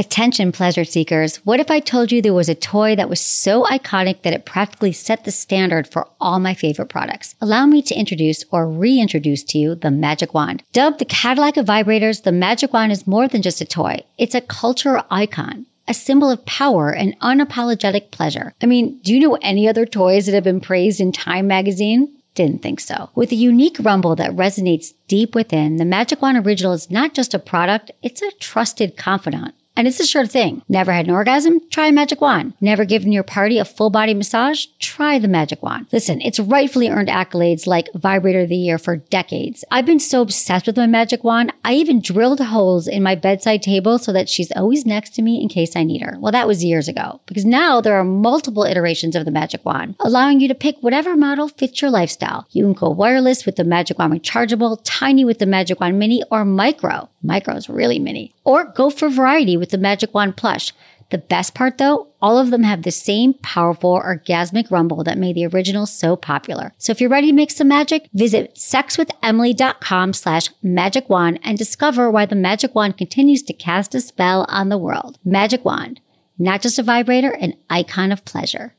Attention, pleasure seekers. What if I told you there was a toy that was so iconic that it practically set the standard for all my favorite products? Allow me to introduce or reintroduce to you the Magic Wand. Dubbed the Cadillac of vibrators, the Magic Wand is more than just a toy. It's a cultural icon, a symbol of power and unapologetic pleasure. I mean, do you know any other toys that have been praised in Time magazine? Didn't think so. With a unique rumble that resonates deep within, the Magic Wand Original is not just a product, it's a trusted confidant. And it's a sure thing. Never had an orgasm? Try a Magic Wand. Never given your party a full body massage? Try the Magic Wand. Listen, it's rightfully earned accolades like Vibrator of the Year for decades. I've been so obsessed with my Magic Wand, I even drilled holes in my bedside table so that she's always next to me in case I need her. Well, that was years ago, because now there are multiple iterations of the Magic Wand, allowing you to pick whatever model fits your lifestyle. You can go wireless with the Magic Wand Rechargeable, tiny with the Magic Wand Mini, or micro. Micro is really mini. Or go for variety with the Magic Wand Plush. The best part though, all of them have the same powerful orgasmic rumble that made the original so popular. So if you're ready to make some magic, visit sexwithemily.com/magic wand and discover why the Magic Wand continues to cast a spell on the world. Magic Wand, not just a vibrator, an icon of pleasure.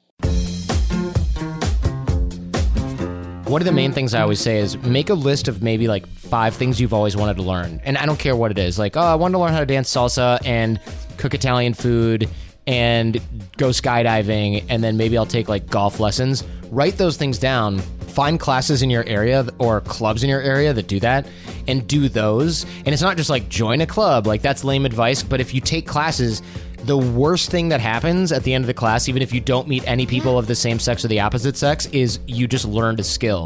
One of the main things I always say is make a list of maybe like 5 things you've always wanted to learn. And I don't care what it is. Like, I want to learn how to dance salsa and cook Italian food and go skydiving. And then maybe I'll take like golf lessons. Write those things down. Find classes in your area or clubs in your area that do that and do those. And it's not just like join a club. Like that's lame advice. But if you take classes, the worst thing that happens at the end of the class, even if you don't meet any people of the same sex or the opposite sex, is you just learned a skill.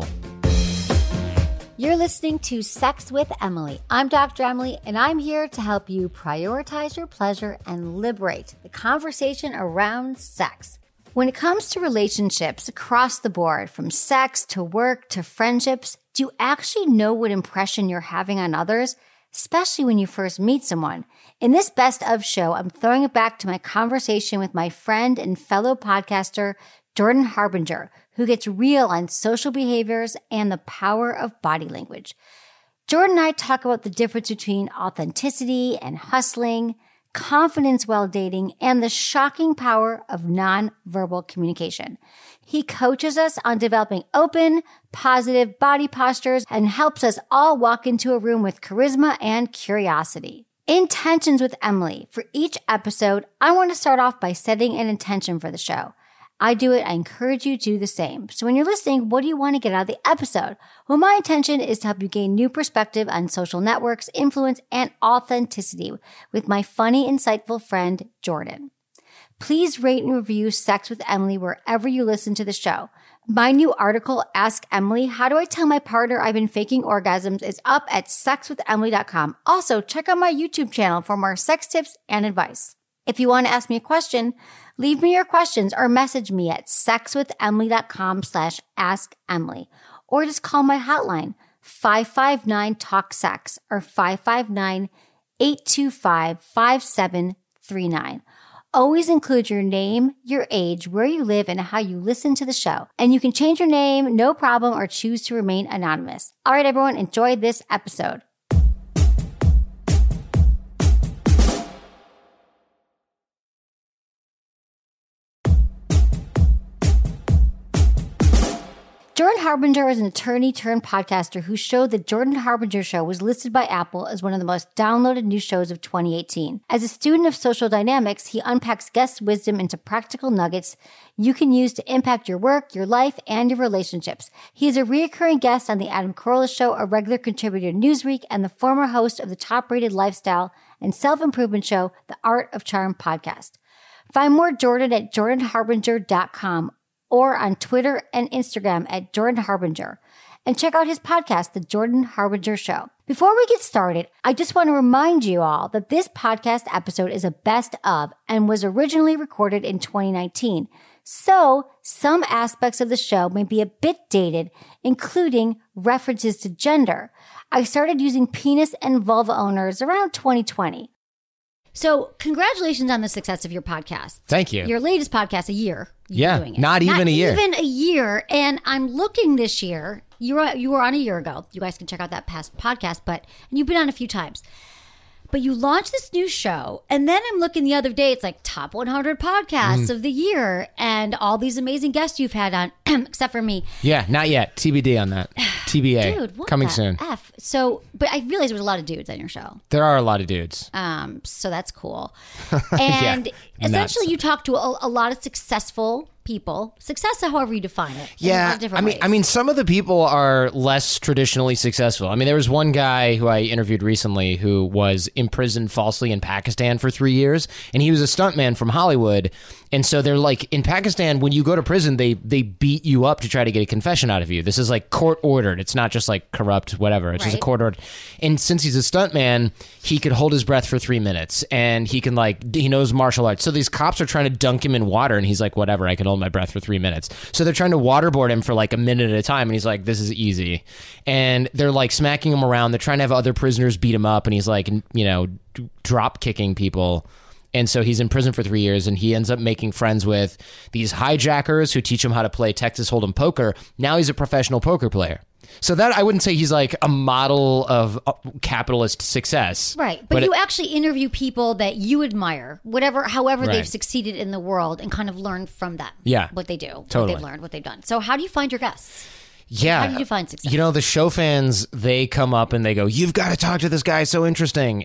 You're listening to Sex with Emily. I'm Dr. Emily, and I'm here to help you prioritize your pleasure and liberate the conversation around sex. When it comes to relationships across the board, from sex to work to friendships, do you actually know what impression you're having on others, especially when you first meet someone? In this best of show, I'm throwing it back to my conversation with my friend and fellow podcaster, Jordan Harbinger, who gets real on social behaviors and the power of body language. Jordan and I talk about the difference between authenticity and hustling, confidence while dating, and the shocking power of nonverbal communication. He coaches us on developing open, positive body postures and helps us all walk into a room with charisma and curiosity. Intentions with Emily. For each episode, I want to start off by setting an intention for the show. I do it. I encourage you to do the same. So when you're listening, what do you want to get out of the episode? Well, my intention is to help you gain new perspective on social networks, influence, and authenticity with my funny, insightful friend, Jordan. Please rate and review Sex with Emily wherever you listen to the show. My new article, Ask Emily, How Do I Tell My Partner I've Been Faking Orgasms, is up at sexwithemily.com. Also, check out my YouTube channel for more sex tips and advice. If you want to ask me a question, leave me your questions or message me at sexwithemily.com/assemily, or just call my hotline, 559-TALK-SEX or 559-825-5739. Always include your name, your age, where you live, and how you listen to the show. And you can change your name, no problem, or choose to remain anonymous. All right, everyone, enjoy this episode. Jordan Harbinger is an attorney turned podcaster who showed The Jordan Harbinger Show was listed by Apple as one of the most downloaded new shows of 2018. As a student of social dynamics, he unpacks guest wisdom into practical nuggets you can use to impact your work, your life, and your relationships. He is a recurring guest on The Adam Carolla Show, a regular contributor to Newsweek, and the former host of the top-rated lifestyle and self-improvement show, The Art of Charm podcast. Find more Jordan at jordanharbinger.com or on Twitter and Instagram at Jordan Harbinger. And check out his podcast, The Jordan Harbinger Show. Before we get started, I just want to remind you all that this podcast episode is a best of and was originally recorded in 2019. So some aspects of the show may be a bit dated, including references to gender. I started using penis and vulva owners around 2020. So congratulations on the success of your podcast. Thank you. Your latest podcast, a year. Doing it. Not even a year. Not even a year. And I'm looking this year. You were on a year ago. You guys can check out that past podcast, and you've been on a few times. But you launched this new show, and then I'm looking the other day, it's like top 100 podcasts of the year, and all these amazing guests you've had on, except for me. Yeah, not yet. TBD on that. TBA. Dude, what coming the soon. F? So, but I realized there was a lot of dudes on your show. There are a lot of dudes. So that's cool. And essentially, you talk to a lot of successful people. Success, however you define it. Yeah, I mean, some of the people are less traditionally successful. I mean, there was one guy who I interviewed recently who was imprisoned falsely in Pakistan for 3 years, and he was a stuntman from Hollywood. And so they're like, in Pakistan, when you go to prison, they beat you up to try to get a confession out of you. This is like court ordered. It's not just like corrupt, whatever. It's just a court ordered. And since he's a stuntman, he could hold his breath for 3 minutes, and he can he knows martial arts. So these cops are trying to dunk him in water, and he's like, whatever, I can hold my breath for 3 minutes. So they're trying to waterboard him for like a minute at a time, and he's like, this is easy. And they're like smacking him around. They're trying to have other prisoners beat him up, and he's like, drop kicking people. And so he's in prison for 3 years, and he ends up making friends with these hijackers who teach him how to play Texas Hold'em poker. Now he's a professional poker player. So that, I wouldn't say he's like a model of capitalist success. Right. But you actually interview people that you admire, however they've succeeded in the world, and kind of learn from them. Yeah. What they do. Totally. What they've learned, what they've done. So how do you find your guests? Yeah. How did you find success? The show fans, they come up and they go, you've got to talk to this guy, so interesting.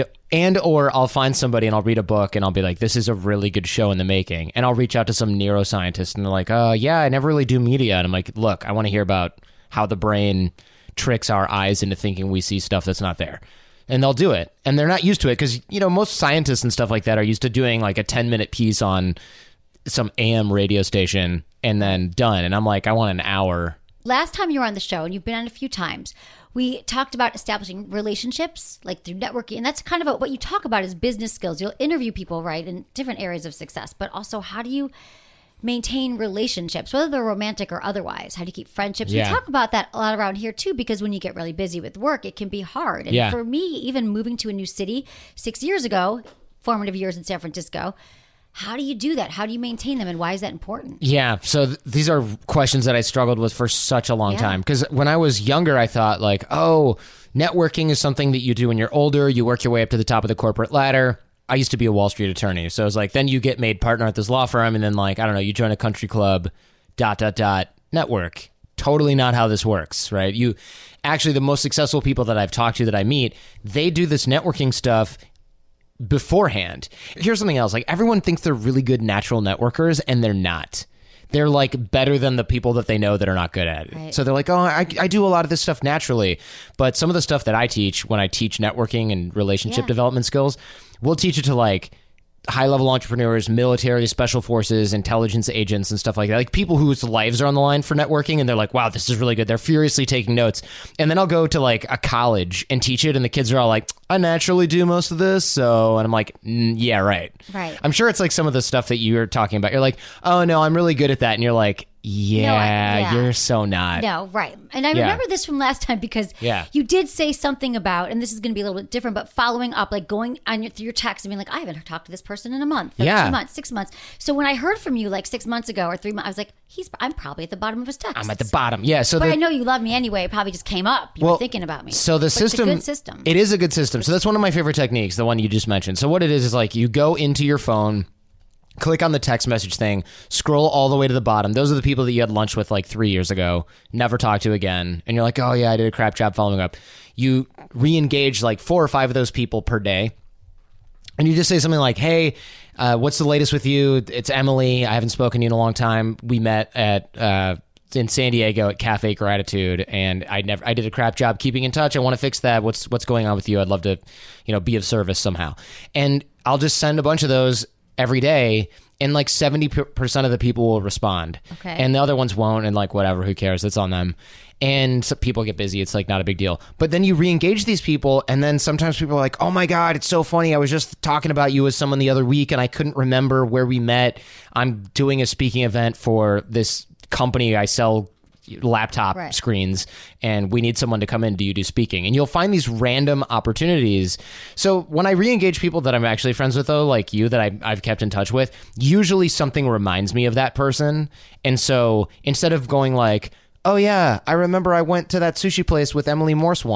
Or I'll find somebody and I'll read a book and I'll be like, this is a really good show in the making. And I'll reach out to some neuroscientist and they're like, yeah, I never really do media. And I'm like, look, I want to hear about how the brain tricks our eyes into thinking we see stuff that's not there. And they'll do it. And they're not used to it because, most scientists and stuff like that are used to doing like a 10-minute piece on some AM radio station and then done. And I'm like, I want an hour. Last time you were on the show, and you've been on a few times, we talked about establishing relationships, like through networking. And that's kind of what you talk about is business skills. You'll interview people, right, in different areas of success. But also, how do you maintain relationships, whether they're romantic or otherwise? How do you keep friendships? Yeah. We talk about that a lot around here, too, because when you get really busy with work, it can be hard. And for me, even moving to a new city 6 years ago, formative years in San Francisco, how do you do that? How do you maintain them? And why is that important? Yeah. So these are questions that I struggled with for such a long time. Because when I was younger, I thought like, networking is something that you do when you're older. You work your way up to the top of the corporate ladder. I used to be a Wall Street attorney. So it was like, then you get made partner at this law firm. And then you join a country club, ... network. Totally not how this works, right? The most successful people that I've talked to that I meet, they do this networking stuff beforehand. Here's something else. Like, everyone thinks they're really good natural networkers, and they're not. They're like better than the people that they know that are not good at it. Right. So they're like, I do a lot of this stuff naturally. But some of the stuff that I teach when I teach networking and relationship development skills, we'll teach it to like high-level entrepreneurs, military, special forces, intelligence agents, and stuff like that. Like people whose lives are on the line for networking, and they're like, wow, this is really good. They're furiously taking notes. And then I'll go to like a college and teach it, and the kids are all like, I naturally do most of this, so... And I'm like, yeah, right. Right. I'm sure it's like some of the stuff that you're talking about. You're like, oh, no, I'm really good at that. And you're like, you're so not. No, right. And I remember this from last time because you did say something about, and this is going to be a little bit different, but following up, like going on through your text and being like, I haven't talked to this person in a month, 2 months, 6 months. So when I heard from you like 6 months ago or 3 months, I was like, I'm probably at the bottom of his text. I'm at the bottom. Yeah. So but I know you love me anyway. It probably just came up. You were thinking about me. So the system, it's a good system. It is a good system. So that's one of my favorite techniques, the one you just mentioned. So what it is like you go into your phone, click on the text message thing, scroll all the way to the bottom. Those are the people that you had lunch with like 3 years ago, never talked to again. And you're like, oh yeah, I did a crap job following up. You re-engage like 4 or 5 of those people per day. And you just say something like, hey, what's the latest with you? It's Emily. I haven't spoken to you in a long time. We met in San Diego at Cafe Gratitude, and I did a crap job keeping in touch. I want to fix that. What's going on with you? I'd love to, be of service somehow. And I'll just send a bunch of those every day, and like 70% of the people will respond. Okay. And the other ones won't, and like whatever, who cares? It's on them. And so people get busy. It's like not a big deal. But then you re-engage these people, and then sometimes people are like, oh my God, it's so funny. I was just talking about you with someone the other week, and I couldn't remember where we met. I'm doing a speaking event for this company. I sell laptop screens, and we need someone to come in. Do you do speaking? And you'll find these random opportunities. So when I re-engage people that I'm actually friends with, though, like you, that I've kept in touch with, usually something reminds me of that person. And so instead of going like, oh yeah, I remember I went to that sushi place with Emily Morse once,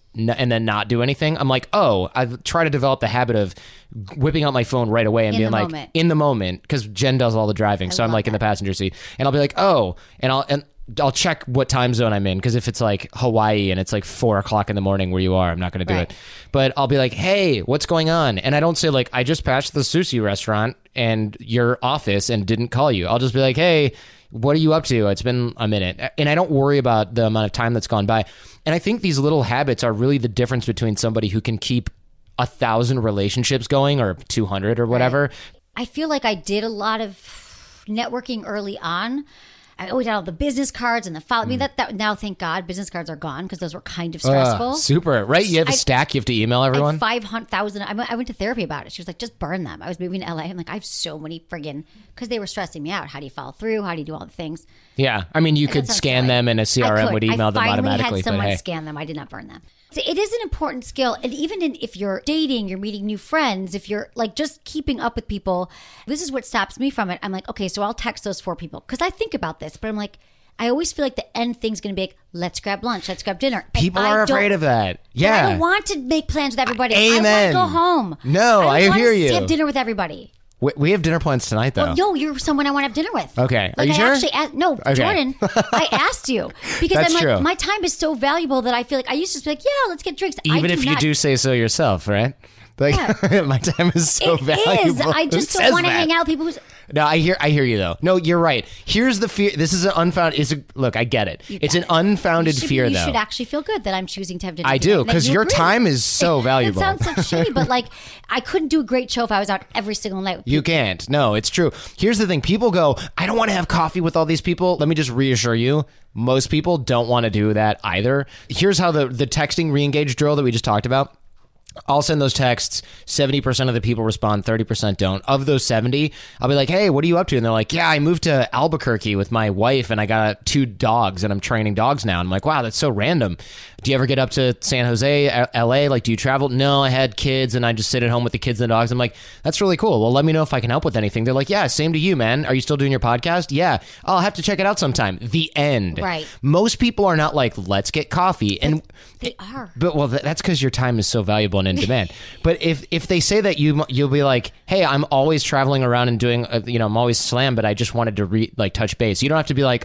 and then not do anything, I'm like, oh, I try to develop the habit of whipping out my phone right away and being like, in the moment, because Jen does all the driving. So I'm like in the passenger seat and I'll be like, oh, and I'll check what time zone I'm in, because if it's like Hawaii and it's like 4:00 in the morning where you are, I'm not going to do it. But I'll be like, hey, what's going on? And I don't say like, I just passed the sushi restaurant and your office and didn't call you. I'll just be like, hey, what are you up to? It's been a minute. And I don't worry about the amount of time that's gone by. And I think these little habits are really the difference between somebody who can keep 1,000 relationships going, or 200 or whatever. Right. I feel like I did a lot of networking early on. I always had all the business cards and the file. I mean, that now, thank God, business cards are gone, because those were kind of stressful. Super, right? You have a stack. You have to email everyone. 500,000. I went to therapy about it. She was like, just burn them. I was moving to LA. I'm like, I have so many friggin', because they were stressing me out. How do you follow through? How do you do all the things? Yeah, I mean, you could scan them, and a CRM would email them automatically. I finally had someone scan them. I did not burn them. So it is an important skill. And even if you're dating, you're meeting new friends, if you're like just keeping up with people, this is what stops me from it. I'm like, okay, so I'll text those 4 people, because I think about this, but I'm like, I always feel like the end thing's going to be like, let's grab lunch, let's grab dinner. People are afraid of that. Yeah. I don't want to make plans with everybody. Amen. I want to go home. No, I hear you. I want to have dinner with everybody. We have dinner plans tonight, though. Well, yo, you're someone I want to have dinner with. Okay. Are like you sure? No, okay. Jordan, I asked you. Because That's I'm like, true. My time is so valuable that I feel like I used to be like, yeah, let's get drinks. Even if you do say so yourself, right? Like, yeah. My time is so valuable. It is. I just don't want to hang out with people who's... No, I hear you though. No, you're right. Here's the fear. This is an unfounded. Look, I get it. It's an unfounded fear, though. You should actually feel good that I'm choosing to have dinner. I do, because your time is so valuable. It sounds so shitty, but like, I couldn't do a great show if I was out every single night. You can't. No, it's true. Here's the thing. People go, I don't want to have coffee with all these people. Let me just reassure you. Most people don't want to do that either. Here's how the texting re-engage drill that we just talked about. I'll send those texts. 70% of the people respond, 30% don't. Of those 70, I'll be like, hey, what are you up to? And they're like, yeah, I moved to Albuquerque with my wife and I got 2 dogs and I'm training dogs now. And I'm like, wow, that's so random. Do you ever get up to San Jose, LA? Like, do you travel? No, I had kids and I just sit at home with the kids and the dogs. I'm like, that's really cool. Well, let me know if I can help with anything. They're like, yeah, same to you, man. Are you still doing your podcast? Yeah. I'll have to check it out sometime. The end. Right. Most people are not like, let's get coffee. And they are. But well, that's because your time is so valuable and in demand. But if they say that, you'll be like, hey, I'm always traveling around and doing, I'm always slammed, but I just wanted to touch base. You don't have to be like,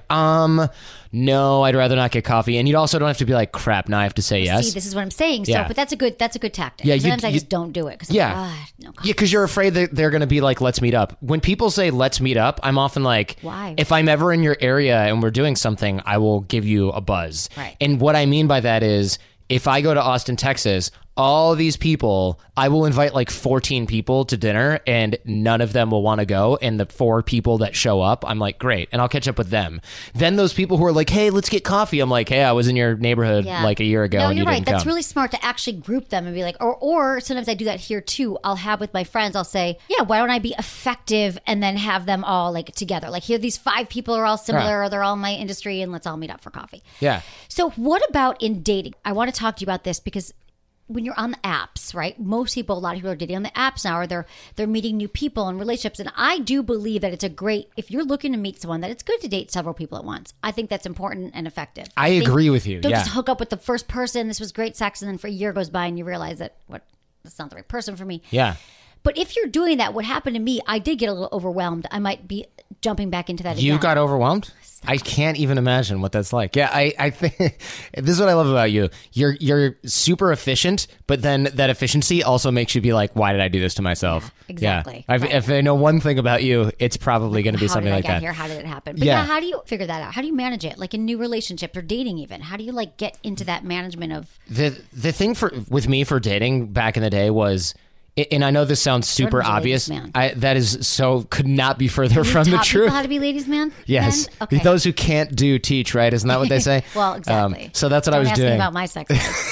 no, I'd rather not get coffee. And you also don't have to be like, crap, now I have to say yes. See, this is what I'm saying. So, Yeah. But that's a good tactic. Yeah, Sometimes I just don't do it. Yeah. No Yeah, because you're afraid that they're going to be like, let's meet up. When people say, let's meet up, I'm often like, why? If I'm ever in your area and we're doing something, I will give you a buzz. Right. And what I mean by that is, if I go to Austin, Texas, all these people, I will invite like 14 people to dinner and none of them will want to go. And the 4 people that show up, I'm like, great. And I'll catch up with them. Then those people who are like, hey, let's get coffee. I'm like, hey, I was in your neighborhood like a year ago. No, and you're you right. didn't That's come. really smart to actually group them and be like, or sometimes I do that here too. I'll have with my friends, I'll say, yeah, why don't I be effective and then have them all like together? Like here, these 5 people are all similar or they're all in my industry and let's all meet up for coffee. Yeah. So what about in dating? I want to talk to you about this because when you're on the apps, right? Most people, a lot of people are dating on the apps now, or they're meeting new people and relationships. And I do believe that it's a great, if you're looking to meet someone, that it's good to date several people at once. I think that's important and effective. I agree with you. Don't just hook up with the first person. This was great sex, and then for a year goes by and you realize that that's not the right person for me. Yeah. But if you're doing that, what happened to me, I did get a little overwhelmed. I might be jumping back into that again. You got overwhelmed? I can't even imagine what that's like. Yeah, I think this is what I love about you. You're super efficient, but then that efficiency also makes you be like, why did I do this to myself? Yeah, exactly. Yeah. Right. If I know one thing about you, it's probably going to be something like that. How did it happen? But yeah, how do you figure that out? How do you manage it? Like in new relationships or dating even? How do you like get into that management of... The thing with me for dating back in the day was... And I know this sounds super obvious. That is could not be further from the truth. How to be ladies' man? Yes. Okay. Those who can't do teach, right? Isn't that what they say? Well, exactly. So that's what I was Don't doing. ask me about my sex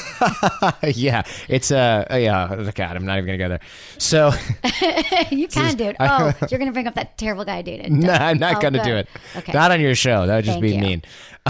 life. Yeah, it's God, I'm not even gonna go there. So you can, dude. Oh, you're gonna bring up that terrible guy I dated. No, I'm not gonna do it. Okay. Not on your show. That would just be mean.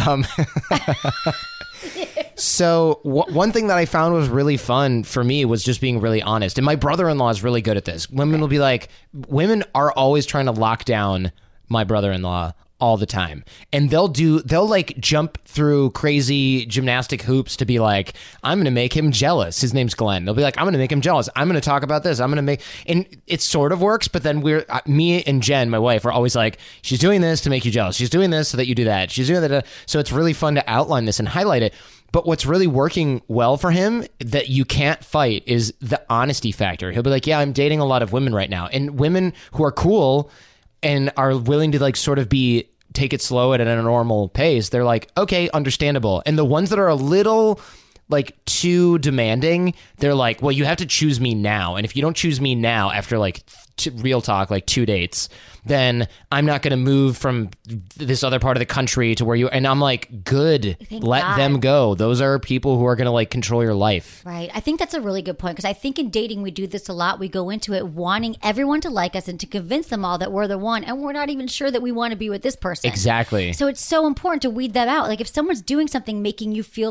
So one thing that I found was really fun for me was just being really honest. And my brother-in-law is really good at this. Women will be like, women are always trying to lock down my brother-in-law all the time. And they'll like jump through crazy gymnastic hoops to be like, I'm going to make him jealous. His name's Glenn. They'll be like, I'm going to make him jealous. I'm going to talk about this. And it sort of works. But then me and Jen, my wife, are always like, she's doing this to make you jealous. She's doing this so that you do that. She's doing that. So it's really fun to outline this and highlight it. But what's really working well for him that you can't fight is the honesty factor. He'll be like, yeah, I'm dating a lot of women right now. And women who are cool and are willing to like sort of take it slow at a normal pace, they're like, okay, understandable. And the ones that are a little like too demanding, they're like, well, you have to choose me now. And if you don't choose me now after like real talk, like 2 dates, then I'm not going to move from this other part of the country to where you, and I'm like, good, let them go. Those are people who are going to like control your life. Right. I think that's a really good point because I think in dating, we do this a lot. We go into it wanting everyone to like us and to convince them all that we're the one. And we're not even sure that we want to be with this person. Exactly. So it's so important to weed them out. Like if someone's doing something making you feel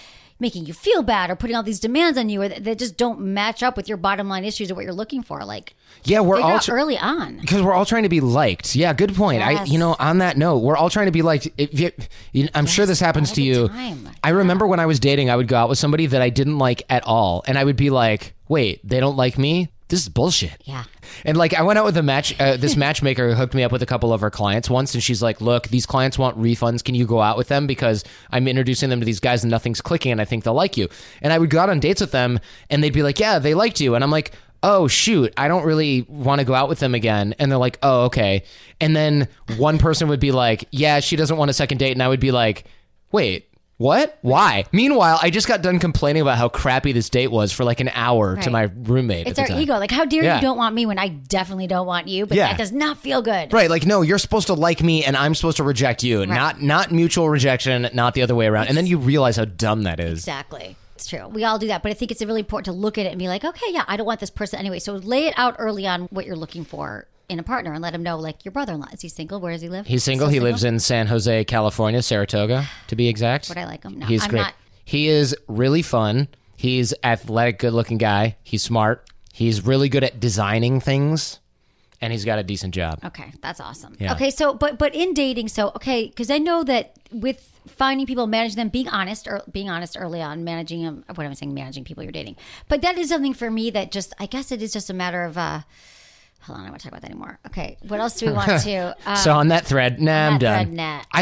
bad or putting all these demands on you or that just don't match up with your bottom line issues or what you're looking for. Like, yeah, we're all early on because we're all trying to be liked. Yeah, good point. Yes. On that note, we're all trying to be liked. I'm sure this happens to you. I remember when I was dating, I would go out with somebody that I didn't like at all, and I would be like, "Wait, they don't like me? This is bullshit." Yeah. And like I went out with this matchmaker who hooked me up with a couple of her clients once, and she's like, "Look, these clients want refunds. Can you go out with them because I'm introducing them to these guys and nothing's clicking, and I think they'll like you." And I would go out on dates with them, and they'd be like, "Yeah, they liked you," and I'm like, oh, shoot, I don't really want to go out with them again. And they're like, oh, okay. And then one person would be like, yeah, she doesn't want a second date. And I would be like, wait, what? Why? Meanwhile, I just got done complaining about how crappy this date was for like an hour to my roommate. It's our ego. Like, how dare you don't want me when I definitely don't want you, but that does not feel good. Right. Like, no, you're supposed to like me and I'm supposed to reject you. Right. Not mutual rejection, not the other way around. And then you realize how dumb that is. Exactly. It's true. We all do that. But I think it's really important to look at it and be like, okay, yeah, I don't want this person anyway. So lay it out early on what you're looking for in a partner and let him know, like, your brother-in-law. Is he single? Where does he live? He's single. He lives in San Jose, California, Saratoga, to be exact. Would I like him? No, he's great. He is really fun. He's athletic, good-looking guy. He's smart. He's really good at designing things. And he's got a decent job. Okay, that's awesome. Yeah. Okay, so but in dating, because I know that with finding people, managing them, being honest early on, managing them. What am I saying? Managing people you're dating. But that is something for me that just, I guess it is just a matter of. Hold on, I don't want to talk about that anymore. Okay, what else do we want to? So on that thread, I'm done.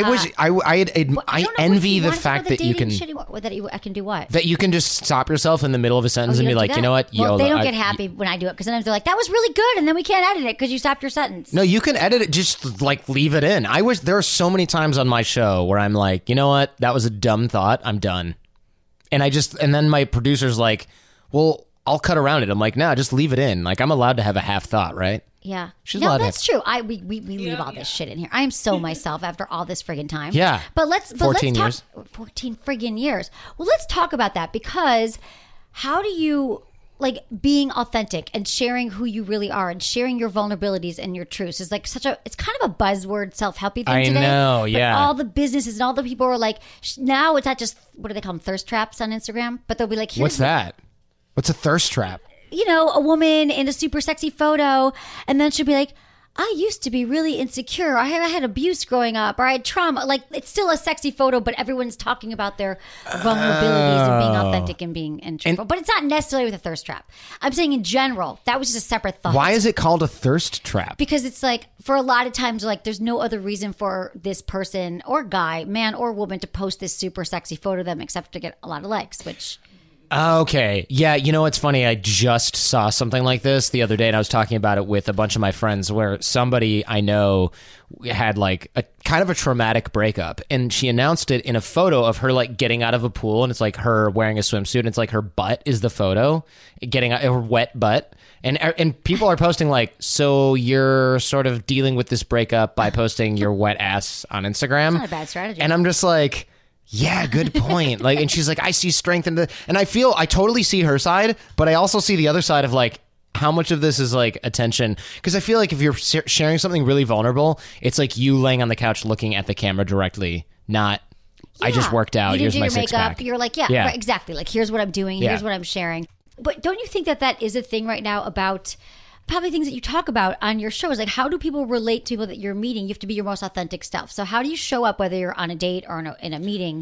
I envy the fact that you can. I can do what? That you can just stop yourself in the middle of a sentence and be like, you know what? Well, they don't get happy when I do it because sometimes they're like, that was really good, and then we can't edit it because you stopped your sentence. No, you can edit it. Just like leave it in. There are so many times on my show where I'm like, you know what? That was a dumb thought. I'm done. And then my producer's like, well, I'll cut around it. I'm like, no, just leave it in. Like, I'm allowed to have a half thought, right? Yeah. That's true. We leave all this shit in here. I am so myself after all this friggin' time. Yeah. But let's 14 years. 14 friggin' years. Well, let's talk about that because how do you, like, being authentic and sharing who you really are and sharing your vulnerabilities and your truths is like it's kind of a buzzword self-helpy thing today. I know, yeah. But all the businesses and all the people are like, now it's not just, what do they call them, thirst traps on Instagram? But they'll be like, what's that? What's a thirst trap? You know, a woman in a super sexy photo, and then she'll be like, I used to be really insecure. I had abuse growing up, or I had trauma. Like, it's still a sexy photo, but everyone's talking about their vulnerabilities and being authentic and being truthful. But it's not necessarily with a thirst trap. I'm saying in general, that was just a separate thought. Why is it called a thirst trap? Because it's like, for a lot of times, like, there's no other reason for this person or guy, man or woman, to post this super sexy photo of them except to get a lot of likes, which... Okay. Yeah, you know, it's funny. I just saw something like this the other day, and I was talking about it with a bunch of my friends where somebody I know had like a kind of a traumatic breakup, and she announced it in a photo of her like getting out of a pool, and it's like her wearing a swimsuit, and it's like her butt is the photo, getting out, her wet butt. And people are posting like, so you're sort of dealing with this breakup by posting your wet ass on Instagram. That's not a bad strategy. And I'm just like... yeah, good point. Like, and she's like, I see strength in and I totally see her side, but I also see the other side of like, how much of this is like attention? Because I feel like if you're sharing something really vulnerable, it's like you laying on the couch looking at the camera directly, not, I just worked out. Here's my six pack. You're like, yeah. Right, exactly. Like, here's what I'm doing. Here's what I'm sharing. But don't you think that is a thing right now about probably things that you talk about on your show is like, how do people relate to people that you're meeting? You have to be your most authentic self. So how do you show up, whether you're on a date or in a meeting,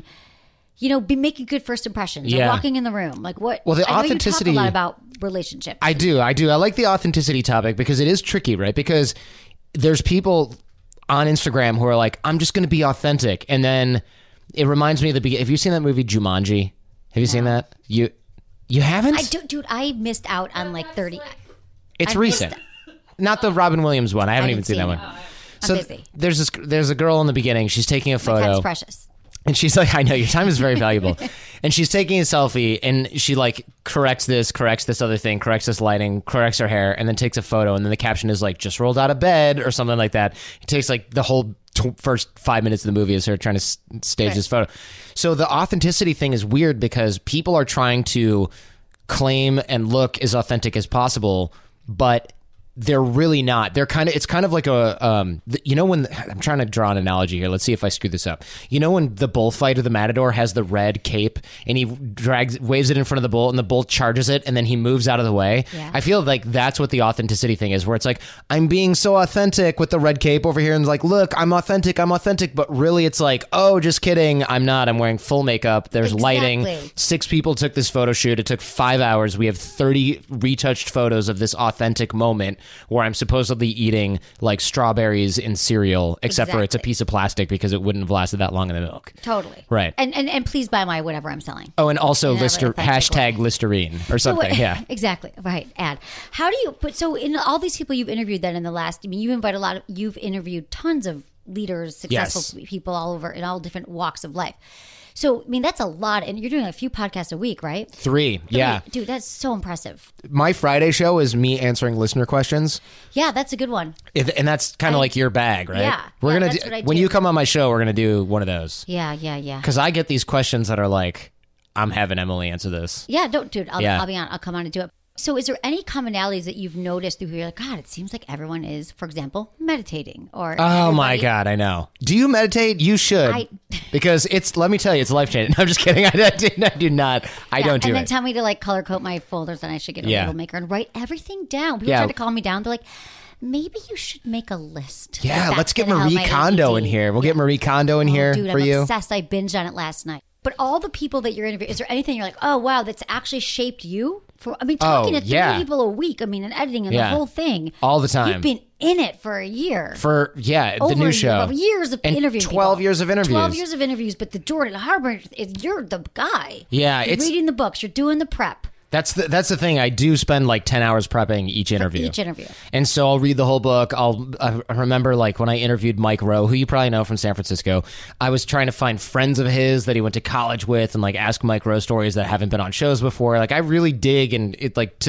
be making good first impressions or walking in the room? Like what? Well, the I know authenticity, you talk a lot about relationships. I do. I like the authenticity topic because it is tricky, right? Because there's people on Instagram who are like, I'm just going to be authentic. And then it reminds me of have you seen that movie Jumanji? Have you seen that? You haven't? Dude, I missed out on like 30. It's recent. Not the Robin Williams one. I haven't even seen that one. I'm busy. There's a girl in the beginning. She's taking a photo. That's precious. And she's like, I know, your time is very valuable. And she's taking a selfie and she like corrects this other thing, corrects this lighting, corrects her hair, and then takes a photo. And then the caption is like, just rolled out of bed or something like that. It takes like the whole first 5 minutes of the movie is her trying to stage this photo. So the authenticity thing is weird because people are trying to claim and look as authentic as possible, but they're really not. It's kind of like when I'm trying to draw an analogy here. Let's see if I screw this up. When the bullfighter, the matador, has the red cape and he waves it in front of the bull and the bull charges it and then he moves out of the way. Yeah. I feel like that's what the authenticity thing is, where it's like, I'm being so authentic with the red cape over here and like, look, I'm authentic. But really it's like, oh, just kidding. I'm not. I'm wearing full makeup. There's lighting. 6 people took this photo shoot. It took 5 hours. We have 30 retouched photos of this authentic moment where I'm supposedly eating like strawberries in cereal, except for it's a piece of plastic because it wouldn't have lasted that long in the milk. Totally. Right. And please buy my whatever I'm selling. Oh, and also hashtag Listerine or something. Yeah. Exactly. Right. Ad. How do you so in all these people you've interviewed then in the last, you've interviewed tons of leaders, successful people all over in all different walks of life. So, that's a lot. And you're doing a few podcasts a week, right? 3. Yeah. Dude, that's so impressive. My Friday show is me answering listener questions. Yeah, that's a good one. And that's kind of like your bag, right? Yeah. We're that's what I do. When you come on my show, we're going to do one of those. Yeah. Because I get these questions that are like, I'm having Emily answer this. Yeah, dude, I'll be on. I'll come on and do it. So is there any commonalities that you've noticed through here? Like, God, it seems like everyone is, for example, meditating or... Oh my God, I know. Do you meditate? You should. Because let me tell you, it's life-changing. I'm just kidding. I do not. I don't do it. And then tell me to like color code my folders and I should get a label maker and write everything down. People try to calm me down. They're like, maybe you should make a list. Yeah, let's get Marie Kondo in here. We'll get Marie Kondo in here for you. I'm obsessed. I binged on it last night. But all the people that you're interviewing, is there anything you're like, oh, wow, that's actually shaped you? Talking to 3 people a week, and editing and the whole thing. All the time. You've been in it for a year. The new show. Years of interviewing 12 years of interviews. 12 years of interviews, but the Jordan Harbinger, you're the guy. Yeah. You're reading the books. You're doing the prep. That's the thing. I do spend like 10 hours prepping each interview. And so I'll read the whole book. I remember like when I interviewed Mike Rowe, who you probably know from San Francisco, I was trying to find friends of his that he went to college with and like ask Mike Rowe stories that haven't been on shows before. Like I really dig and it like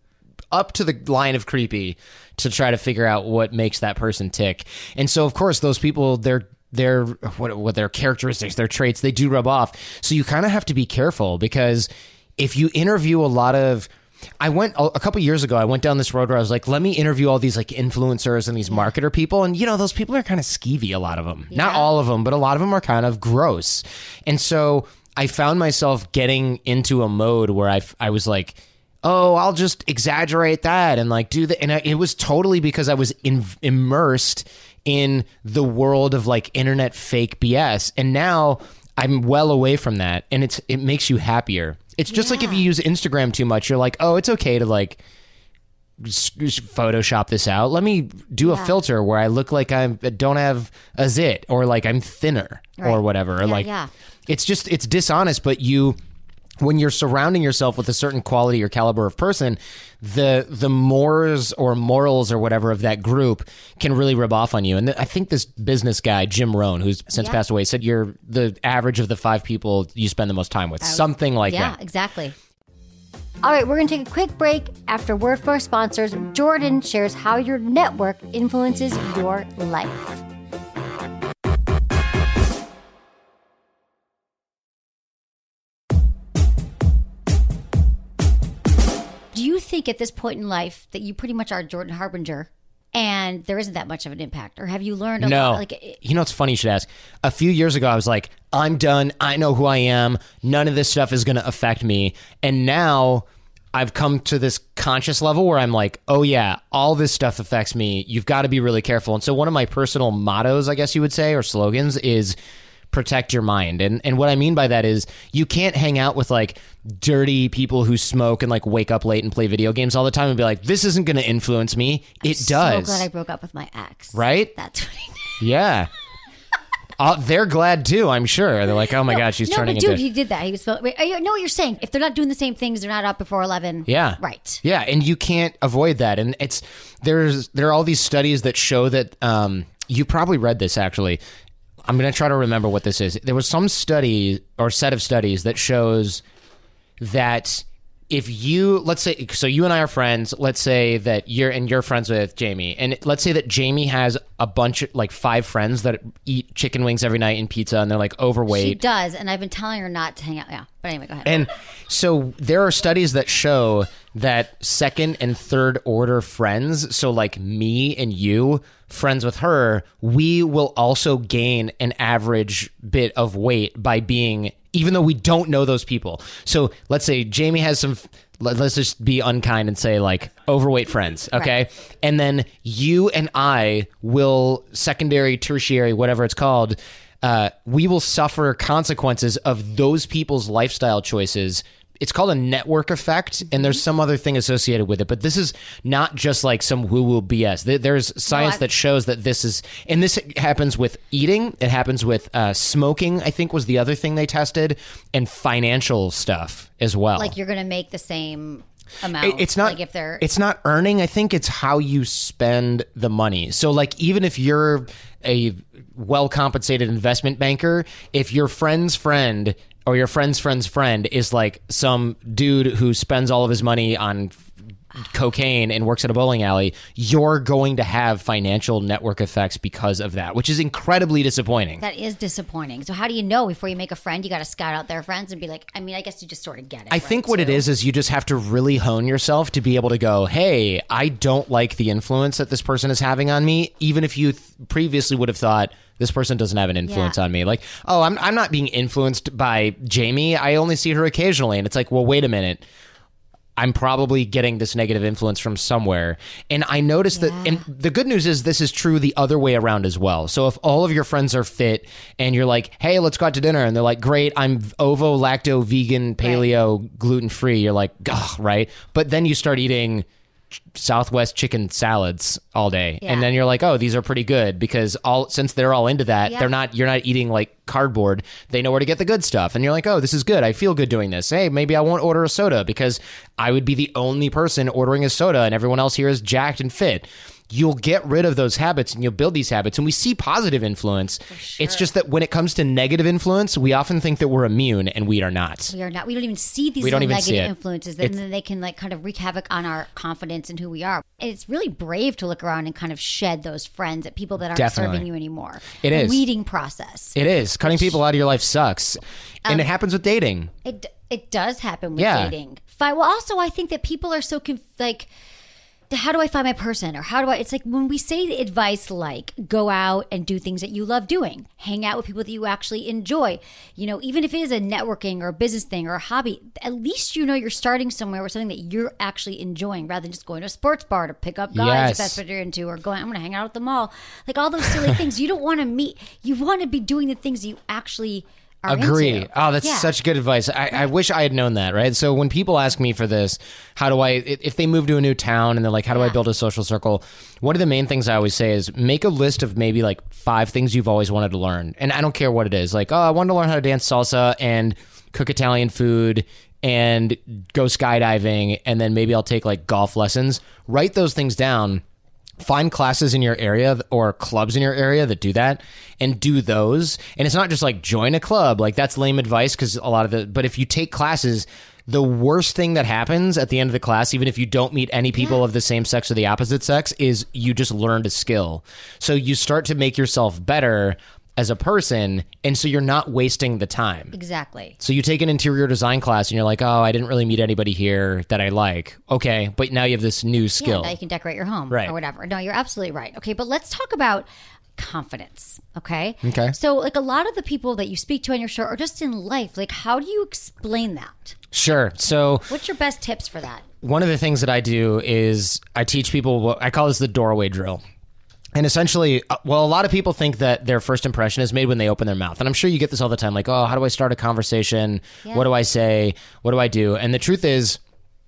up to the line of creepy to try to figure out what makes that person tick. And so of course those people, their characteristics, their traits, they do rub off. So you kind of have to be careful because if you interview a couple years ago, I went down this road where I was like, let me interview all these like influencers and these marketer people. And those people are kind of skeevy, a lot of them. Yeah. Not all of them, but a lot of them are kind of gross. And so I found myself getting into a mode where I was like, oh, I'll just exaggerate that and like do that. And it was totally because I was immersed in the world of like internet fake BS. And now I'm well away from that. And it makes you happier. It's just like if you use Instagram too much, you're like, oh, it's okay to like Photoshop this out. Let me do a filter where I look like I don't have a zit or like I'm thinner or whatever. It's dishonest, but when you're surrounding yourself with a certain quality or caliber of person, the mores or morals or whatever of that group can really rub off on you. And I think this business guy, Jim Rohn, who's since passed away, said you're the average of the 5 people you spend the most time with. Something like that. Yeah, exactly. All right, we're going to take a quick break. After word from our sponsors, Jordan shares how your network influences your life. Do you think at this point in life that you pretty much are Jordan Harbinger and there isn't that much of an impact? Or have you learned a lot? It's funny you should ask. A few years ago, I was like, I'm done. I know who I am. None of this stuff is going to affect me. And now I've come to this conscious level where I'm like, oh yeah, all this stuff affects me. You've got to be really careful. And so one of my personal mottos, I guess you would say, or slogans is protect your mind. And what I mean by that is you can't hang out with like dirty people who smoke and like wake up late and play video games all the time and be like, this isn't going to influence me. It does. So glad I broke up with my ex. Right? That's what he did. Yeah. They're glad too, I'm sure. They're like, oh my God, she's turning into... No, but dude, into... he did that. He was... Wait, I know what you're saying. If they're not doing the same things, they're not up before 11. Yeah. Right. Yeah, and you can't avoid that. And there are all these studies that show that, you probably read this actually. I'm going to try to remember what this is. There was some study or set of studies that shows that if you, let's say, so you and I are friends, let's say that you're friends with Jamie, and let's say that Jamie has a bunch of, like 5 friends that eat chicken wings every night and pizza, and they're like overweight. She does, and I've been telling her not to hang out. Yeah, but anyway, go ahead. And so there are studies that show that second and third order friends, so like me and you, friends with her, we will also gain an average bit of weight by being, even though we don't know those people. So let's say Jamie has some, let's just be unkind and say like overweight friends, okay? Right. And then you and I will, secondary, tertiary, whatever it's called, we will suffer consequences of those people's lifestyle choices. It's called a network effect, and there's some other thing associated with it. But this is not just like some woo-woo BS. There's science that shows that this is, and this happens with eating. It happens with smoking, I think was the other thing they tested, and financial stuff as well. Like you're going to make the same amount. It's not, like if they're... it's not earning. I think it's how you spend the money. So like even if you're a well-compensated investment banker, if your friend's friend or your friend's friend's friend is like some dude who spends all of his money on cocaine and works at a bowling alley, you're going to have financial network effects because of that, which is incredibly disappointing. That is disappointing. So how do you know before you make a friend? You got to scout out their friends and be like, I mean, I guess you just sort of get it. I think what it is you just have to really hone yourself to be able to go, hey, I don't like the influence that this person is having on me, even if you previously would have thought, this person doesn't have an influence on me. Like, oh, I'm not being influenced by Jamie. I only see her occasionally. And it's like, well, wait a minute. I'm probably getting this negative influence from somewhere. And I noticed that, and the good news is this is true the other way around as well. So if all of your friends are fit and you're like, hey, let's go out to dinner. And they're like, great, I'm ovo, lacto, vegan, paleo, gluten-free. You're like, ugh, right? But then you start eating Southwest chicken salads all day, and then you're like, oh, these are pretty good, because since they're all into that, you're not eating like cardboard. They know where to get the good stuff, and you're like, oh, this is good, I feel good doing this. Hey, maybe I won't order a soda because I would be the only person ordering a soda and everyone else here is jacked and fit. You'll get rid of those habits and you'll build these habits, and we see positive influence. Sure. It's just that when it comes to negative influence, we often think that we're immune, and we are not. We are not. We don't even see these negative influences, and then they can like kind of wreak havoc on our confidence and who we are. And it's really brave to look around and kind of shed those friends at people that aren't serving you anymore. It is. The weeding process. It is. Cutting people out of your life sucks. And it happens with dating. It does happen with dating. Well, also, I think that people are so how do I find my person? Or how do I, it's like when we say the advice like go out and do things that you love doing, hang out with people that you actually enjoy, you know, even if it is a networking or a business thing or a hobby, at least you know you're starting somewhere with something that you're actually enjoying rather than just going to a sports bar to pick up guys if that's what you're into, or going, I'm going to hang out at the mall. Like all those silly things. You don't want to meet, you want to be doing the things that you actually agree. Oh, that's such good advice. I wish I had known that, right? So when people ask me for this, how do I, if they move to a new town and they're like, how do I build a social circle? One of the main things I always say is make a list of maybe like 5 things you've always wanted to learn. And I don't care what it is. Like, oh, I wanted to learn how to dance salsa and cook Italian food and go skydiving. And then maybe I'll take like golf lessons. Write those things down. Find classes in your area or clubs in your area that do that, and do those. And it's not just like join a club. Like that's lame advice, because but if you take classes, the worst thing that happens at the end of the class, even if you don't meet any people of the same sex or the opposite sex, is you just learned a skill. So you start to make yourself better as a person, and so you're not wasting the time. Exactly. So you take an interior design class and you're like, oh, I didn't really meet anybody here that I like. Okay, but now you have this new skill. Yeah, now you can decorate your home or whatever. No, you're absolutely right. Okay, but let's talk about confidence. Okay. Okay. So like a lot of the people that you speak to on your show or just in life, like how do you explain that? Sure. So What's your best tips for that? one of the things that I do is I teach people what I call this the doorway drill. And essentially, well, a lot of people think that their first impression is made when they open their mouth. And I'm sure you get this all the time, like, oh, how do I start a conversation? Yeah. What do I say? What do I do? And the truth is,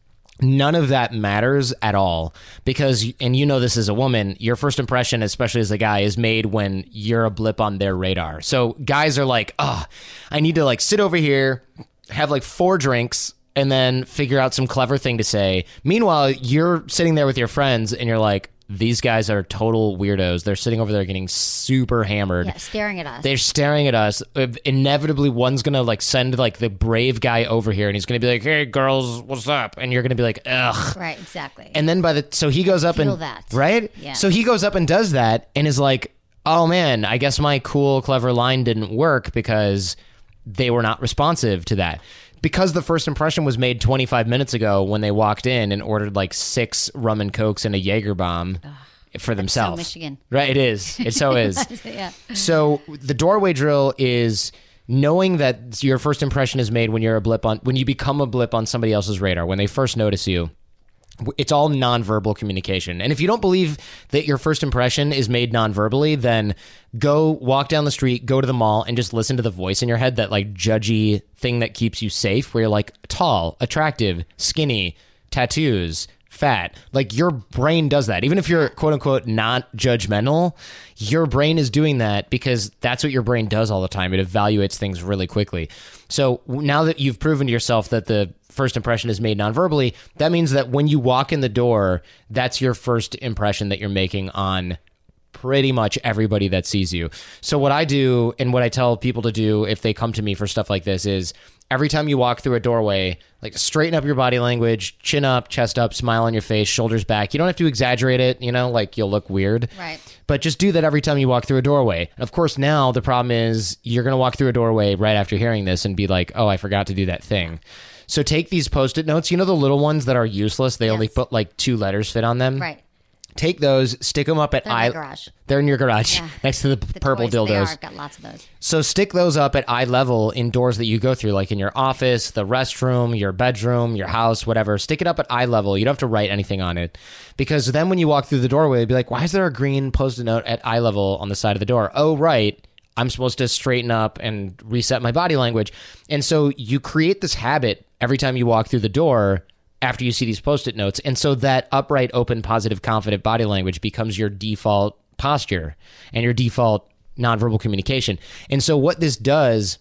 none of that matters at all because, and you know this as a woman, your first impression, especially as a guy, is made when you're a blip on their radar. So guys are like, oh, I need to like sit over here, have like 4 drinks, and then figure out some clever thing to say. Meanwhile, you're sitting there with your friends and you're like, these guys are total weirdos. They're sitting over there getting super hammered. Yeah, staring at us. They're staring at us. Inevitably, one's going to like send like the brave guy over here and he's going to be like, hey, girls, what's up? And you're going to be like, ugh. Right, exactly. And then so he goes up feel and, that. right? Yeah. So he goes up and does that and is like, oh man, I guess my cool, clever line didn't work because they were not responsive to that. Because the first impression was made 25 minutes ago when they walked in and ordered like 6 rum and cokes and a Jaeger bomb for themselves. So Michigan. Right, it is. It so is. Yeah. So the doorway drill is knowing that your first impression is made when when you become a blip on somebody else's radar, when they first notice you. It's all nonverbal communication. And if you don't believe that your first impression is made nonverbally, then go walk down the street, go to the mall, and just listen to the voice in your head, that like judgy thing that keeps you safe, where you're like tall, attractive, skinny, tattoos, fat. Like your brain does that. Even if you're quote unquote not judgmental, your brain is doing that because that's what your brain does all the time. It evaluates things really quickly. So now that you've proven to yourself that the first impression is made non-verbally, that means that when you walk in the door, that's your first impression that you're making on pretty much everybody that sees you. So what I do and what I tell people to do if they come to me for stuff like this is every time you walk through a doorway, like straighten up your body language, chin up, chest up, smile on your face, shoulders back. You don't have to exaggerate it, like you'll look weird. Right. But just do that every time you walk through a doorway. And of course, now the problem is you're going to walk through a doorway right after hearing this and be like, oh, I forgot to do that thing. So take these Post-it notes, the little ones that are useless. They only put like 2 letters fit on them. Right. Take those, stick them up at They're in my garage. They're in your garage, Yeah. next to the purple toys, dildos. They are. I've got lots of those. So stick those up at eye level in doors that you go through, like in your office, the restroom, your bedroom, your house, whatever. Stick it up at eye level. You don't have to write anything on it. Because then when you walk through the doorway, you'll be like, why is there a green Post-it note at eye level on the side of the door? Oh, right. I'm supposed to straighten up and reset my body language. And so you create this habit every time you walk through the door after you see these Post-it notes. And so that upright, open, positive, confident body language becomes your default posture and your default nonverbal communication. And so what this does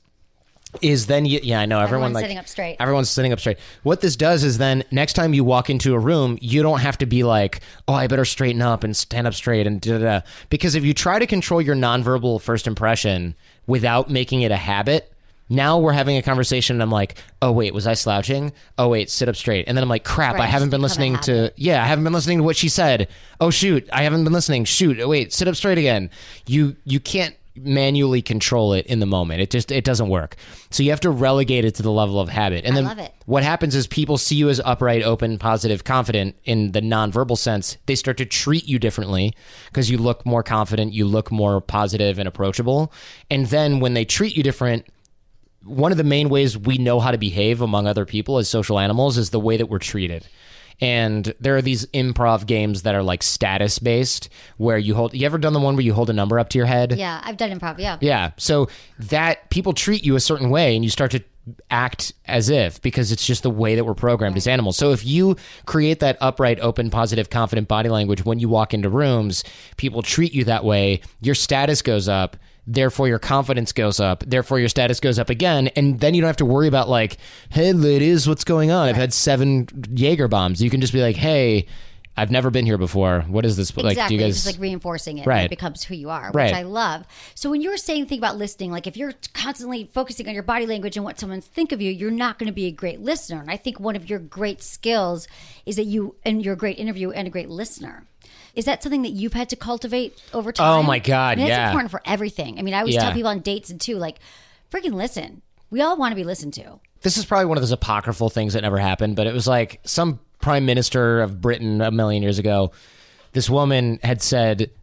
is then I know everyone's sitting up straight. Everyone's sitting up straight. What this does is then next time you walk into a room, you don't have to be like, oh, I better straighten up and stand up straight and da-da-da. Because if you try to control your nonverbal first impression without making it a habit, now we're having a conversation and I'm like, oh, wait, was I slouching? Oh, wait, sit up straight. And then I'm like, crap, Right, I haven't been listening I haven't been listening to what she said. Oh, shoot, I haven't been listening. Shoot, oh, wait, sit up straight again. You can't manually control it in the moment. It doesn't work. So you have to relegate it to the level of habit. And then love it. What happens is people see you as upright, open, positive, confident in the nonverbal sense. They start to treat you differently because you look more confident, you look more positive and approachable. And then when they treat you different, one of the main ways we know how to behave among other people as social animals is the way that we're treated. And there are these improv games that are like status based where you ever done the one where you hold a number up to your head? Yeah, I've done improv, yeah. Yeah. So that people treat you a certain way and you start to act as if, because it's just the way that we're programmed as animals. So if you create that upright, open, positive, confident body language when you walk into rooms, people treat you that way, your status goes up. Therefore, your confidence goes up. Therefore, your status goes up again. And then you don't have to worry about like, hey, ladies, what's going on? I've had 7 Jaeger bombs. You can just be like, hey, I've never been here before. What is this? Exactly. Like, do you guys... It's just like reinforcing it. Right. And it becomes who you are, which Right. I love. So when you were saying the thing about listening, like if you're constantly focusing on your body language and what someone think of you, you're not going to be a great listener. And I think one of your great skills is that you're a great interviewer and a great listener. Is that something that you've had to cultivate over time? Oh, my God, I mean, that's yeah. important for everything. I mean, I always tell people on dates and too, like, freaking listen. We all want to be listened to. This is probably one of those apocryphal things that never happened, but it was like some prime minister of Britain a million years ago. This woman had said,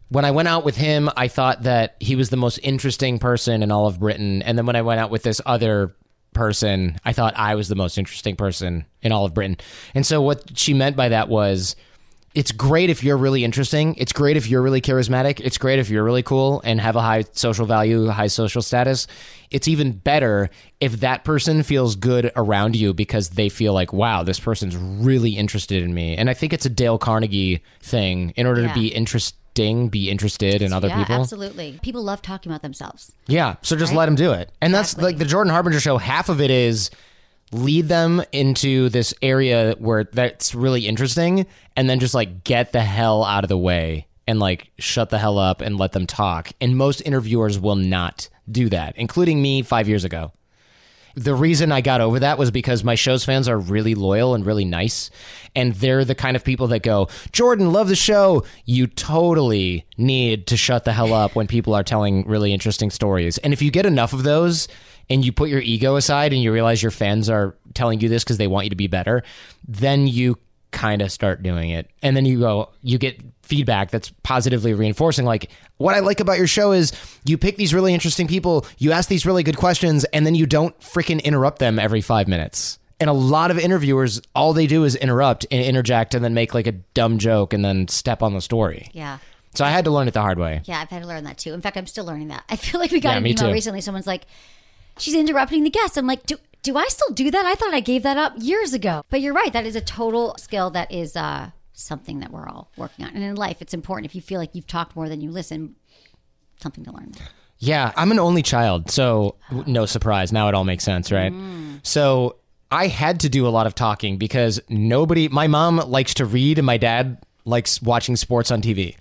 when I went out with him, I thought that he was the most interesting person in all of Britain. And then when I went out with this other person, I thought I was the most interesting person in all of Britain. And so what she meant by that was, it's great if you're really interesting. It's great if you're really charismatic. It's great if you're really cool and have a high social value, high social status. It's even better if that person feels good around you because they feel like, wow, this person's really interested in me. And I think it's a Dale Carnegie thing. In order to be interesting, be interested in other people. Absolutely. People love talking about themselves. Yeah, so just let them do it. And that's like the Jordan Harbinger show. Half of it is lead them into this area where that's really interesting, and then just like get the hell out of the way and like shut the hell up and let them talk. And most interviewers will not do that, including me 5 years ago. The reason I got over that was because my show's fans are really loyal and really nice. And they're the kind of people that go, Jordan, love the show. You totally need to shut the hell up when people are telling really interesting stories. And if you get enough of those and you put your ego aside and you realize your fans are telling you this because they want you to be better, then you kind of start doing it. And then you get feedback that's positively reinforcing. Like, what I like about your show is you pick these really interesting people, you ask these really good questions, and then you don't freaking interrupt them every 5 minutes. And a lot of interviewers, all they do is interrupt and interject and then make like a dumb joke and then step on the story. Yeah. So I had to learn it the hard way. Yeah, I've had to learn that too. In fact, I'm still learning that. I feel like we got an email too. recently. Someone's like, she's interrupting the guest. I'm like, do I still do that? I thought I gave that up years ago. But you're right. That is a total skill that is something that we're all working on. And in life, it's important. If you feel like you've talked more than you listen, something to learn. Yeah, I'm an only child, so no surprise. Now it all makes sense, right? So I had to do a lot of talking because my mom likes to read and my dad likes watching sports on TV.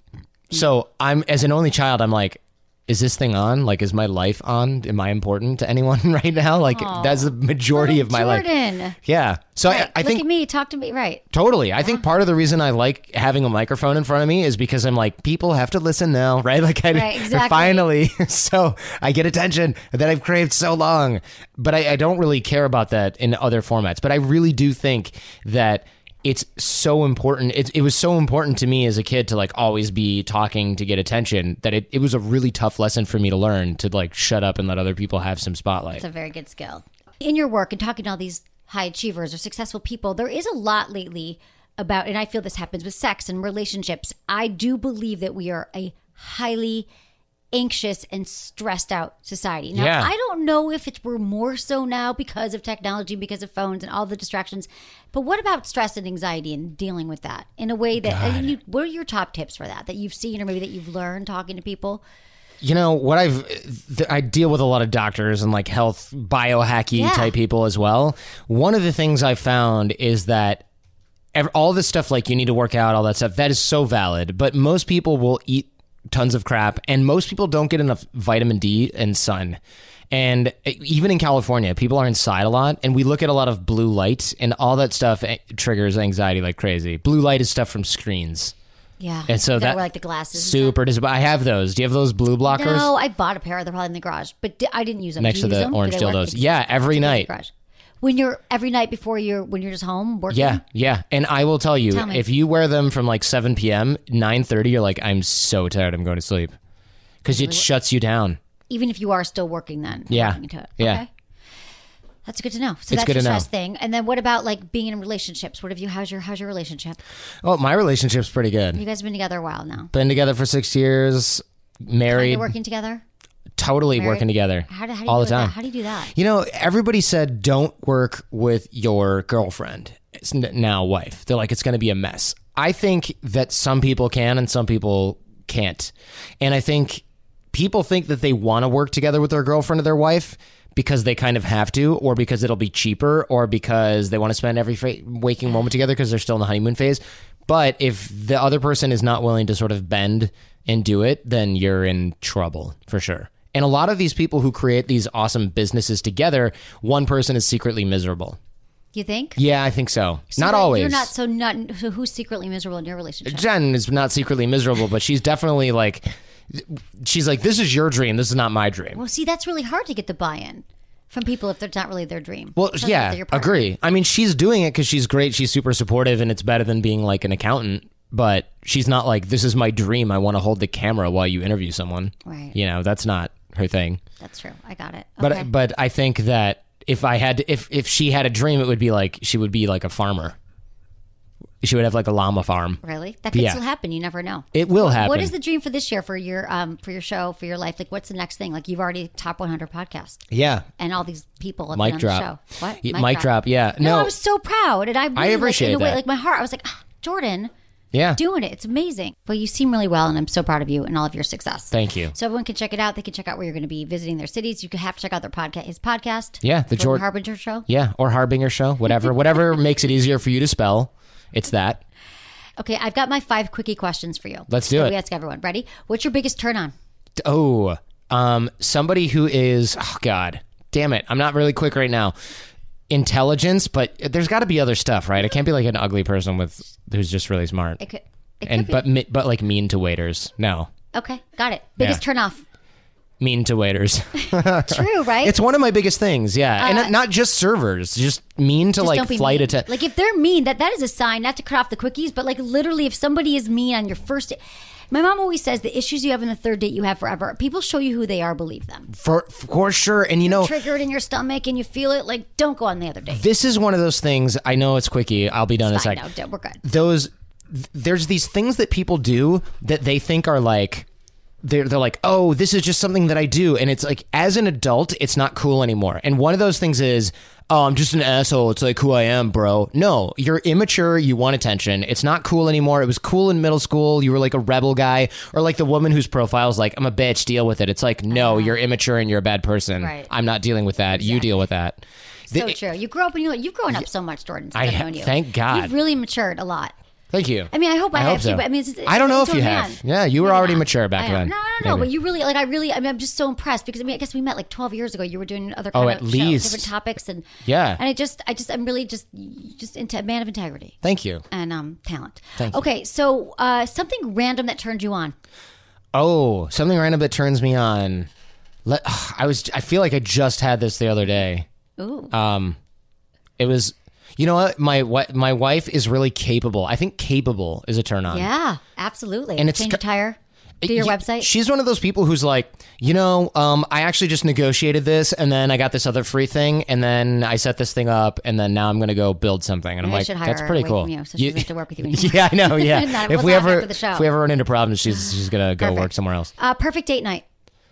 So as an only child, I'm like, is this thing on? Like, is my life on? Am I important to anyone right now? Like, that's the majority of my life. Yeah. So right. I think... Look at me. Talk to me. Right. Totally. I think part of the reason I like having a microphone in front of me is because I'm like, people have to listen now, right? Like, exactly. Finally. So I get attention that I've craved so long. But I don't really care about that in other formats. But I really do think that it's so important. It was so important to me as a kid to like always be talking to get attention that it was a really tough lesson for me to learn to like shut up and let other people have some spotlight. It's a very good skill. In your work and talking to all these high achievers or successful people, there is a lot lately about, and I feel this happens with sex and relationships. I do believe that we are a highly anxious and stressed out society. Now, I don't know if we're more so now because of technology, because of phones and all the distractions. But what about stress and anxiety and dealing with that in a way that, what are your top tips for that you've seen or maybe that you've learned talking to people? You know, what I deal with a lot of doctors and like health biohacky type people as well. One of the things I found is that all this stuff, like you need to work out, all that stuff, that is so valid. But most people will eat tons of crap, and most people don't get enough vitamin D and sun. And even in California, people are inside a lot, and we look at a lot of blue light, and all that stuff triggers anxiety like crazy. Blue light is stuff from screens. Yeah. And so that like the glasses. Super. I have those. Do you have those blue blockers? No, I bought a pair. They're probably in the garage, but I didn't use them. Next to the orange dildos. Yeah, every night. When you're every night when you're just home working? Yeah. And I will tell you, if you wear them from like 7 p.m., 9:30, you're like, I'm so tired, I'm going to sleep. Because it shuts you down. Even if you are still working then. Yeah. Okay. That's good to know. So that's your stress thing. And then what about like being in relationships? How's your relationship? Oh, my relationship's pretty good. You guys have been together a while now. Been together for 6 years, married. Are working together? Totally working together all the time. How do you do that? You know, everybody said don't work with your girlfriend. It's now wife. They're like, it's going to be a mess. I think that some people can and some people can't. And I think people think that they want to work together with their girlfriend or their wife because they kind of have to, or because it'll be cheaper, or because they want to spend every waking moment together because they're still in the honeymoon phase. But if the other person is not willing to sort of bend and do it, then you're in trouble for sure. And a lot of these people who create these awesome businesses together, one person is secretly miserable. You think? Yeah, I think so. Not always. You're not so who's secretly miserable in your relationship? Jen is not secretly miserable, but she's definitely like, she's like, this is your dream. This is not my dream. Well, see, that's really hard to get the buy-in from people if it's not really their dream. Well, yeah, agree. I mean, she's doing it because she's great. She's super supportive, and it's better than being like an accountant but she's not like, this is my dream. I want to hold the camera while you interview someone. Right. You know, that's not her thing. That's true. I got it. Okay. But I think that if she had a dream, it would be like, she would be like a farmer. She would have like a llama farm. Really? That could still happen. You never know. It will happen. What is the dream for this year for your show, for your life? Like, what's the next thing? Like, you've already top 100 podcast. Yeah. And all these people have Mic been drop. on the show. What? Yeah, mic drop. Yeah. No, I was so proud, and I really, appreciate like, in a way, that. like my heart. I was like, Jordan. Yeah. Doing it. It's amazing. Well, you seem really well, and I'm so proud of you and all of your success. Thank you. So everyone can check it out. They can check out where you're going to be visiting their cities. You can have to check out their podcast, his podcast. Yeah, the Jordan Harbinger Show. Yeah, or Harbinger Show, whatever makes it easier for you to spell. It's that. Okay, I've got my 5 quickie questions for you. Let's do it. We ask everyone. Ready? What's your biggest turn on? Somebody who is, God damn it, I'm not really quick right now. Intelligence, but there's got to be other stuff, right? I can't be like an ugly person who's just really smart. It could be. But like mean to waiters. No. Okay, got it. Biggest turn off. Mean to waiters. True, right? It's one of my biggest things, yeah. And not just servers, just mean to like flight attendants. Like if they're mean, that is a sign, not to cut off the quickies, but like literally if somebody is mean on your first date. My mom always says the issues you have in the third date you have forever. People show you who they are, believe them. For sure. And you know, triggered in your stomach and you feel it, like don't go on the other date. This is one of those things, I know it's quickie, I'll be done in a second. No, we're good. There's these things that people do that they think are like, they're like, oh, this is just something that I do. And it's like, as an adult, it's not cool anymore. And one of those things is, oh, I'm just an asshole. It's like who I am, bro. No, you're immature. You want attention. It's not cool anymore. It was cool in middle school. You were like a rebel guy, or like the woman whose profile is like, I'm a bitch, deal with it. It's like, no, you're immature and you're a bad person. Right. I'm not dealing with that. Exactly. You deal with that. So true. You grow up and you've grown up so much, Jordan. Since I've known you. Thank God. You've really matured a lot. Thank you. I mean, I hope I have so. too, but I mean, I don't know if you have. Yeah, you were already mature back then. No, but you really, like, I mean, I'm just so impressed because I mean, I guess we met like 12 years ago. You were doing other kind of shows, different topics, and I'm really just into a man of integrity. Thank you. And talent. Thank you. Okay, so something random that turned you on. Oh, something random that turns me on. I feel like I just had this the other day. Ooh. It was. You know what? My wife is really capable. I think capable is a turn on. Yeah, absolutely. And it's change a tire. Do your website. She's one of those people who's like, I actually just negotiated this, and then I got this other free thing, and then I set this thing up, and then now I'm going to go build something. And I'm like, that's pretty cool. From you, so she doesn't have to work with you anymore. Yeah, I know. Yeah. If we ever run into problems, she's going to go work somewhere else. Perfect date night.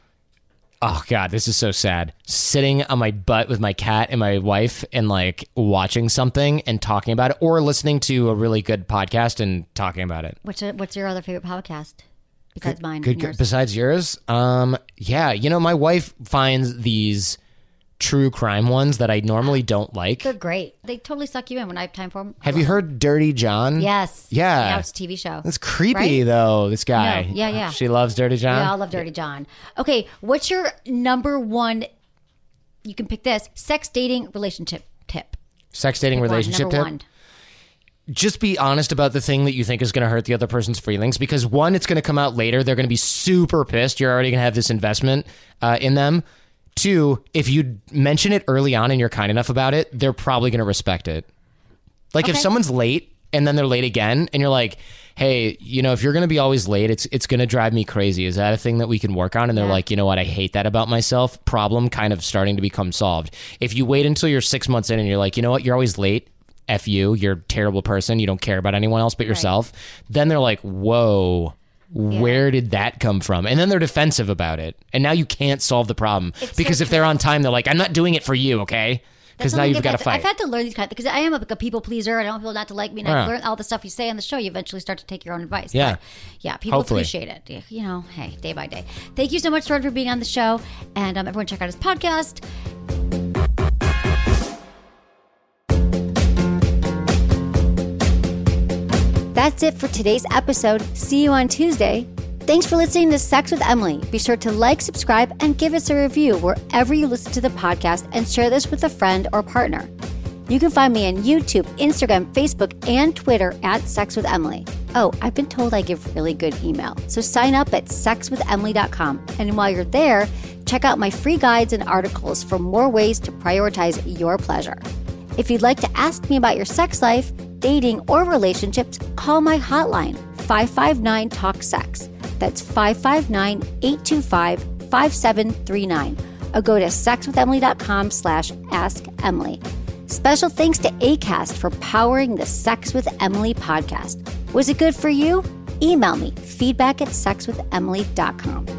Oh God, this is so sad. Sitting on my butt with my cat and my wife and like watching something and talking about it, or listening to a really good podcast and talking about it. What's your other favorite podcast besides mine? Good. Besides yours? Yeah. My wife finds these true crime ones that I normally don't like. They're great. They totally suck you in when I have time for them. Have you heard Dirty John? Yes. Yeah. Now it's a TV show. It's creepy though, this guy. No. Yeah. She loves Dirty John? Yeah, I love Dirty John. Okay, what's your number one, you can pick this, sex dating relationship tip? Sex dating relationship tip? One. Just be honest about the thing that you think is going to hurt the other person's feelings, because one, it's going to come out later. They're going to be super pissed. You're already going to have this investment in them. Two, if you mention it early on and you're kind enough about it, they're probably going to respect it. Like if someone's late and then they're late again and you're like, hey, if you're going to be always late, it's going to drive me crazy. Is that a thing that we can work on? And they're like, you know what? I hate that about myself. Problem kind of starting to become solved. If you wait until you're 6 months in and you're like, you know what? You're always late. F you. You're a terrible person. You don't care about anyone else but yourself. Then they're like, whoa. Where did that come from? And then they're defensive about it. And now you can't solve the problem. Because if they're on time, they're like, I'm not doing it for you, okay? Because now you've got to fight. I've had to learn these kind of, because I am a people pleaser. I don't want people not to like me. And I've learned all the stuff you say on the show. You eventually start to take your own advice. Yeah. But yeah, people appreciate it. Hey, day by day. Thank you so much, Jordan, for being on the show. And everyone check out his podcast. That's it for today's episode. See you on Tuesday. Thanks for listening to Sex with Emily. Be sure to like, subscribe, and give us a review wherever you listen to the podcast, and share this with a friend or partner. You can find me on YouTube, Instagram, Facebook, and Twitter at Sex with Emily. Oh, I've been told I give really good email. So sign up at sexwithemily.com. And while you're there, check out my free guides and articles for more ways to prioritize your pleasure. If you'd like to ask me about your sex life, dating, or relationships, call my hotline, 559-TALK-SEX. That's 559-825-5739. Or go to sexwithemily.com/askemily. Special thanks to ACAST for powering the Sex with Emily podcast. Was it good for you? Email me, feedback@sexwithemily.com.